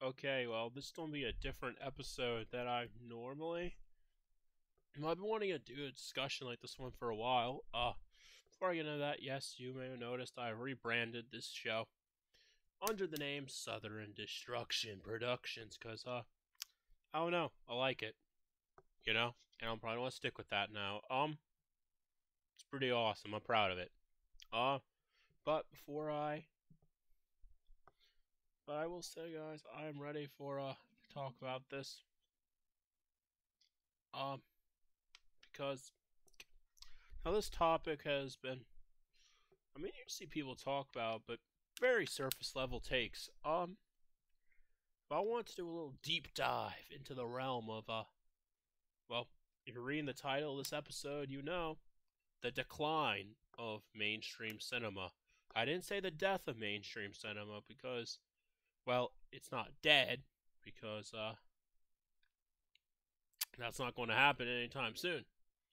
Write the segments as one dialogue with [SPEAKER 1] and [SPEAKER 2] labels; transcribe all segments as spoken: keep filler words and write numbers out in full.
[SPEAKER 1] Okay, well, this is gonna be a different episode that I normally. I've been wanting to do a discussion like this one for a while. Uh, before I get into that, yes, you may have noticed I rebranded this show under the name Southern Destruction Productions, cause uh, I don't know, I like it, you know, and I'm probably gonna stick with that now. Um, it's pretty awesome. I'm proud of it. Uh, but before I, but I will say, guys, I am ready for uh to talk about this. Um, because now this topic has been, I mean, you see people talk about, but very surface level takes. Um, but I want to do a little deep dive into the realm of uh, well, if you're reading the title of this episode, you know the decline of mainstream cinema. I didn't say the death of mainstream cinema because, well, it's not dead because uh, that's not going to happen anytime soon.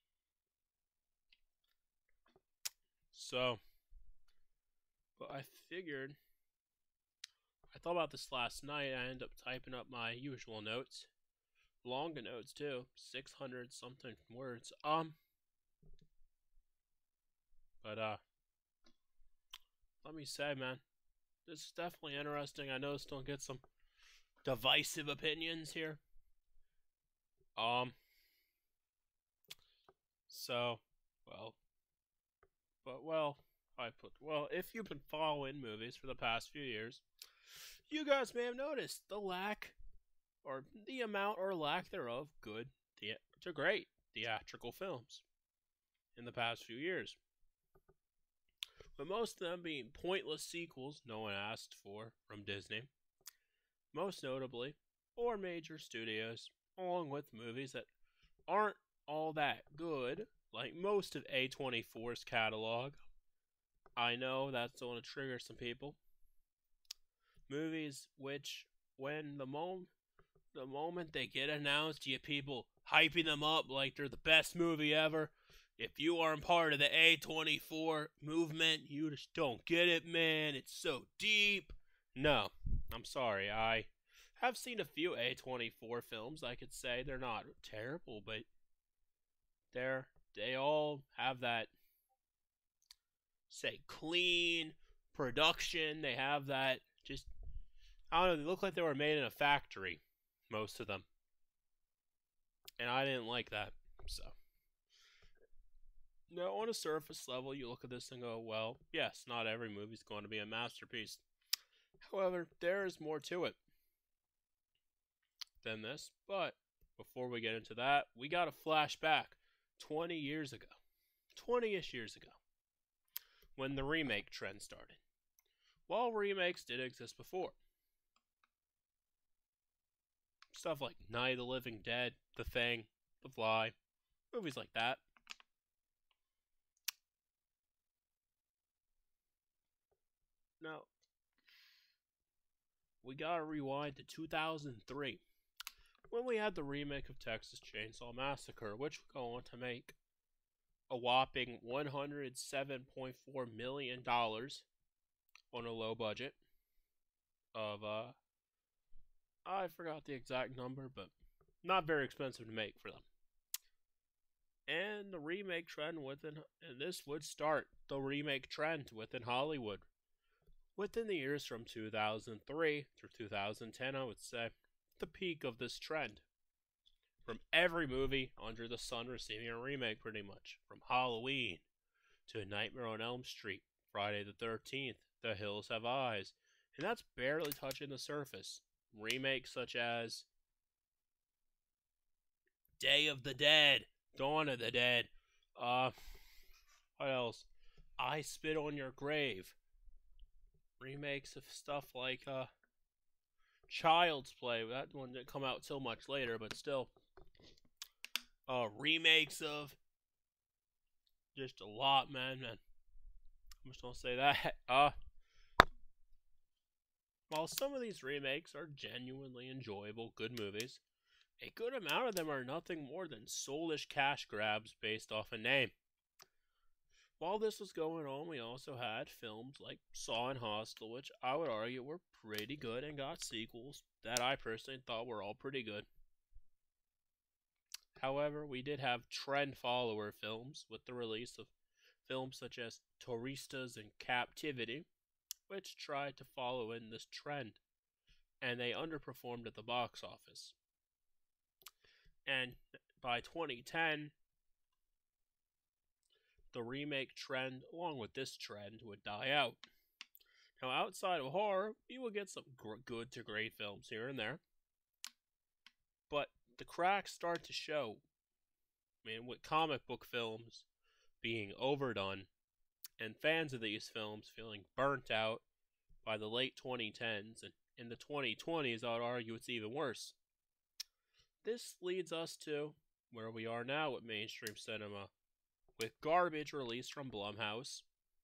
[SPEAKER 1] So, but I figured, I thought about this last night. I ended up typing up my usual notes, longer notes too, six hundred something words. Um, but uh, let me say, man, this is definitely interesting. I know it's gonna get some divisive opinions here. Um, so, well, but well, I put well. If you've been following movies for the past few years, you guys may have noticed the lack, or the amount or lack thereof, good to great theatrical films in the past few years. But most of them being pointless sequels no one asked for from Disney, most notably, or major studios, along with movies that aren't all that good, like most of A twenty-four's catalog. I know that's going to trigger some people. Movies which, when the moment the moment they get announced, you people hyping them up like they're the best movie ever. If you aren't part of the A twenty-four movement, you just don't get it, man. It's so deep. No, I'm sorry. I have seen a few A twenty-four films. I could say they're not terrible, but they're they all have that, say, clean production. They have that just, I don't know, they look like they were made in a factory, most of them. And I didn't like that. So, now on a surface level, you look at this and go, well, yes, not every movie's going to be a masterpiece. However, there is more to it than this. But before we get into that, we got a flashback twenty years ago. twenty-ish years ago. When the remake trend started. While remakes did exist before. Stuff like Night of the Living Dead, The Thing, The Fly, movies like that. Now, we gotta rewind to two thousand three, when we had the remake of Texas Chainsaw Massacre, which would go on to make a whopping one hundred seven point four million dollars on a low budget of, uh, I forgot the exact number, but not very expensive to make for them. And the remake trend within, and this would start the remake trend within Hollywood within the years from two thousand three through two thousand ten, I would say, the peak of this trend. From every movie under the sun receiving a remake, pretty much. From Halloween to Nightmare on Elm Street, Friday the thirteenth, The Hills Have Eyes, and that's barely touching the surface. Remakes such as Day of the Dead, Dawn of the Dead, uh, what else? I Spit on Your Grave. Remakes of stuff like, uh, Child's Play. That one didn't come out till much later, but still. Uh, remakes of just a lot, man, man. I'm just gonna say that. Uh, while some of these remakes are genuinely enjoyable, good movies, a good amount of them are nothing more than soulish cash grabs based off a name. While this was going on, we also had films like Saw and Hostel, which I would argue were pretty good and got sequels that I personally thought were all pretty good. However, we did have trend follower films with the release of films such as Touristas and Captivity, which tried to follow in this trend, and they underperformed at the box office. And by twenty ten, the remake trend, along with this trend, would die out. Now, outside of horror, we will get some gr- good to great films here and there, but the cracks start to show. I mean, with comic book films being overdone, and fans of these films feeling burnt out by the late twenty tens, and in the twenty twenties, I would argue it's even worse. This leads us to where we are now with mainstream cinema, with garbage released from Blumhouse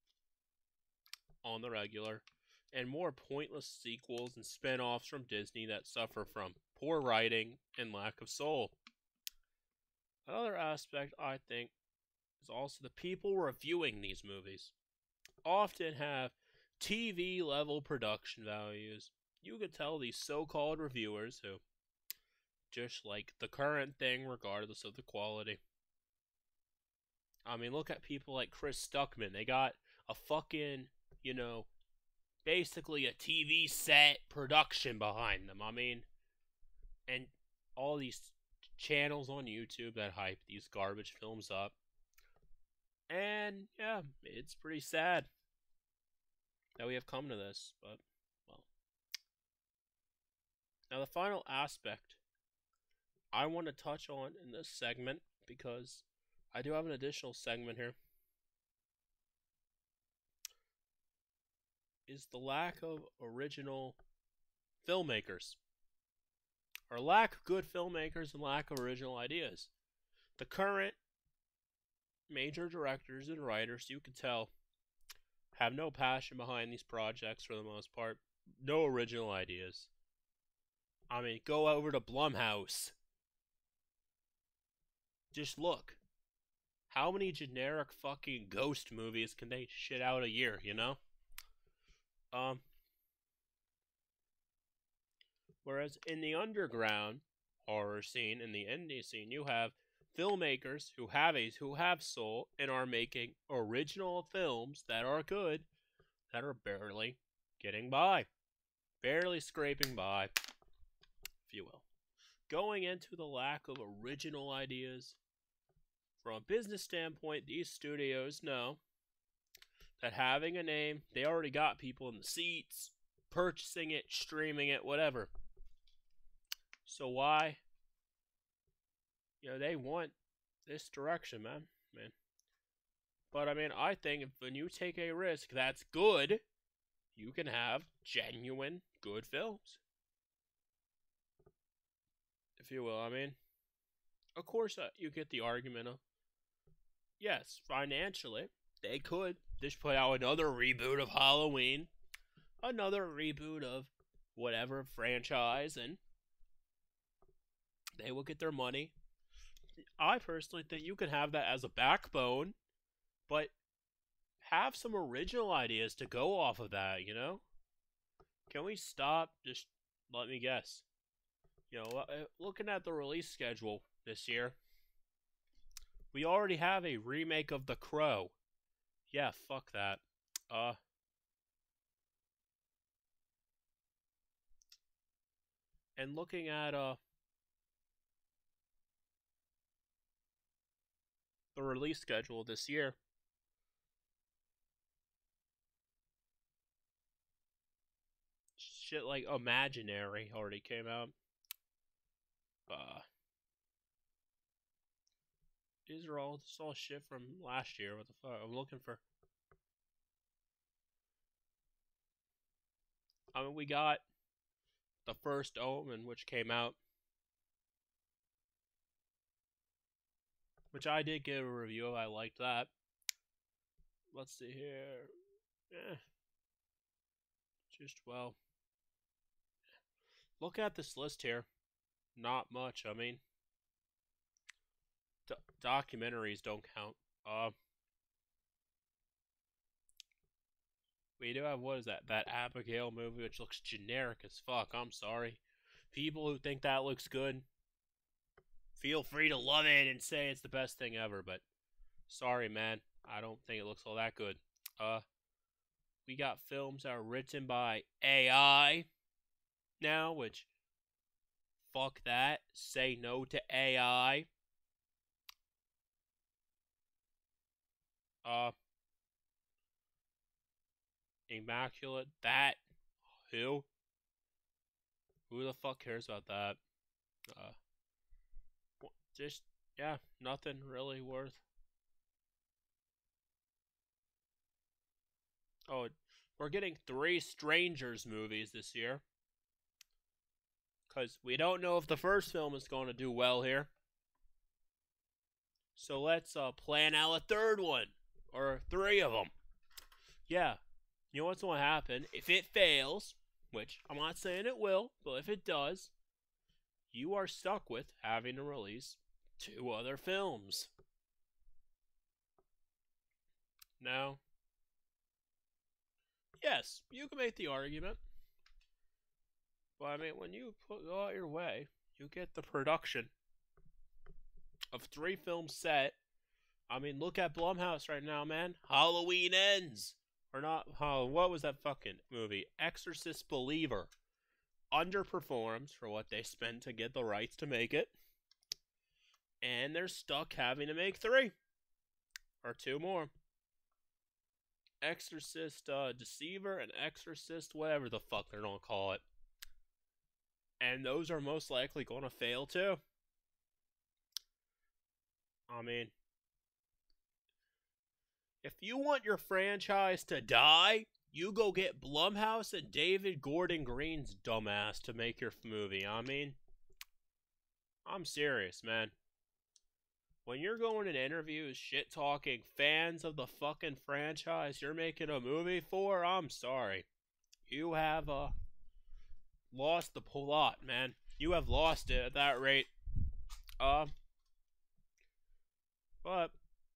[SPEAKER 1] on the regular, and more pointless sequels and spin offs from Disney that suffer from poor writing and lack of soul. Another aspect, I think, is also the people reviewing these movies often have T V level production values. You could tell these so called reviewers who just like the current thing regardless of the quality. I mean, look at people like Chris Stuckman. They got a fucking, you know, basically a T V set production behind them. I mean, and all these channels on YouTube that hype these garbage films up. And yeah, it's pretty sad that we have come to this, but well. Now the final aspect I want to touch on in this segment, because I do have an additional segment here, is the lack of original filmmakers. Or lack of good filmmakers and lack of original ideas. The current major directors and writers, you can tell, have no passion behind these projects for the most part. No original ideas. I mean, go over to Blumhouse. Just look. How many generic fucking ghost movies can they shit out a year, you know? Um. Whereas in the underground horror scene, in the indie scene, you have filmmakers who have a, who have soul and are making original films that are good, that are barely getting by, barely scraping by, if you will. Going into the lack of original ideas, from a business standpoint, these studios know that having a name, they already got people in the seats, purchasing it, streaming it, whatever. So why? You know, they want this direction, man. Man. But I mean, I think if when you take a risk that's good, you can have genuine good films. If you will, I mean, of course, uh, you get the argument of, yes, financially, they could just put out another reboot of Halloween, another reboot of whatever franchise, and they will get their money. I personally think you can have that as a backbone, but have some original ideas to go off of that, you know? Can we stop? Just let me guess. You know, looking at the release schedule this year, we already have a remake of The Crow. Yeah, fuck that. Uh, and looking at, uh, the release schedule this year, shit like Imaginary already came out. Uh, these are all, this all shit from last year. What the fuck? I'm looking for. I mean, we got the first Omen, which came out, which I did give a review of. I liked that. Let's see here. Eh. Just, well. Look at this list here. Not much. I mean, do- documentaries don't count. Uh, We do have, what is that? That Abigail movie, which looks generic as fuck. I'm sorry. People who think that looks good, feel free to love it and say it's the best thing ever, but sorry, man. I don't think it looks all that good. Uh, we got films that are written by A I now, which, fuck that. Say no to A I. Uh, Immaculate, that, who? Who the fuck cares about that? Uh, just, yeah, nothing really worth. Oh, we're getting three Strangers movies this year. Because we don't know if the first film is going to do well here. So let's uh, plan out a third one. Or three of them. Yeah. You know what's going to happen? If it fails, which I'm not saying it will, but if it does, you are stuck with having to release two other films. Now, yes, you can make the argument. But I mean, when you put, go out your way, you get the production of three films set. I mean, look at Blumhouse right now, man. Halloween Ends. Or not, oh, what was that fucking movie? Exorcist Believer. Underperforms for what they spent to get the rights to make it. And they're stuck having to make three. Or two more. Exorcist uh, Deceiver and Exorcist whatever the fuck they're gonna call it. And those are most likely gonna fail too. I mean, if you want your franchise to die, you go get Blumhouse and David Gordon Green's dumbass to make your movie. I mean, I'm serious, man. When you're going in interviews shit-talking fans of the fucking franchise you're making a movie for, I'm sorry. You have uh, lost the plot, man. You have lost it at that rate. Uh, but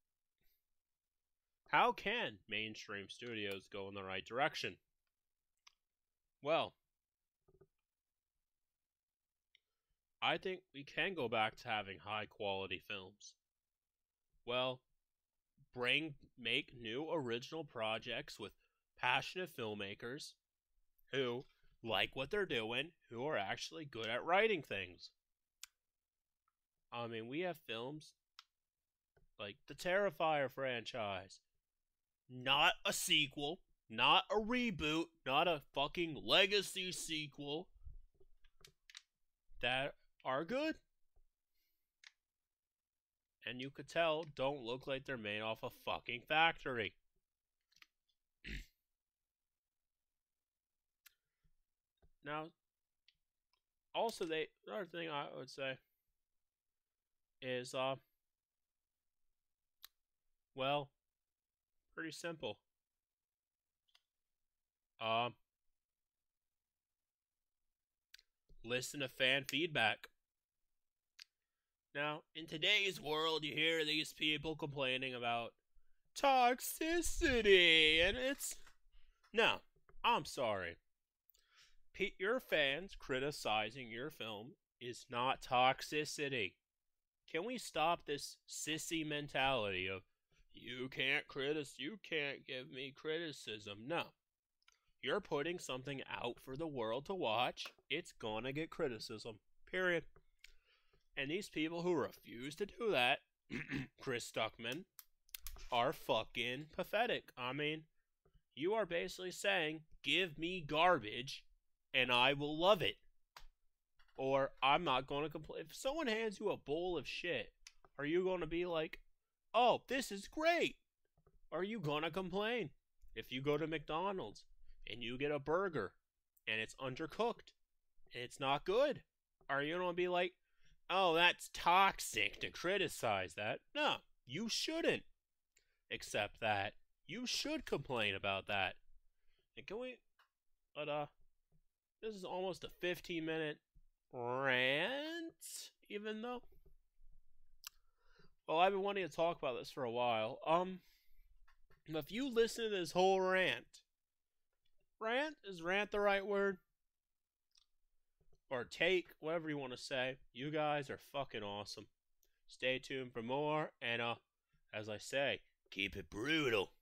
[SPEAKER 1] how can mainstream studios go in the right direction? Well, I think we can go back to having high-quality films. Well, bring, make new original projects with passionate filmmakers who like what they're doing, who are actually good at writing things. I mean, we have films like the Terrifier franchise. Not a sequel, not a reboot, not a fucking legacy sequel. That are good. And you could tell don't look like they're made off a fucking factory. Now, also they another thing I would say is uh well, pretty simple. Um listen to fan feedback. Now, in today's world, you hear these people complaining about toxicity, and it's... No, I'm sorry. P- your fans criticizing your film is not toxicity. Can we stop this sissy mentality of, you can't critic, you can't give me criticism? No. You're putting something out for the world to watch, it's gonna get criticism. Period. And these people who refuse to do that, Chris Stuckman, are fucking pathetic. I mean, you are basically saying, give me garbage, and I will love it. Or, I'm not going to complain. If someone hands you a bowl of shit, are you going to be like, oh, this is great? Are you going to complain? If you go to McDonald's, and you get a burger, and it's undercooked, and it's not good, are you going to be like, oh, that's toxic to criticize that? No, you shouldn't accept that. You should complain about that. And can we... But, uh... this is almost a fifteen minute rant, even though... Well, I've been wanting to talk about this for a while. Um... If you listen to this whole rant, rant? Is rant the right word? Or take, whatever you want to say. You guys are fucking awesome. Stay tuned for more, and uh, as I say, keep it brutal.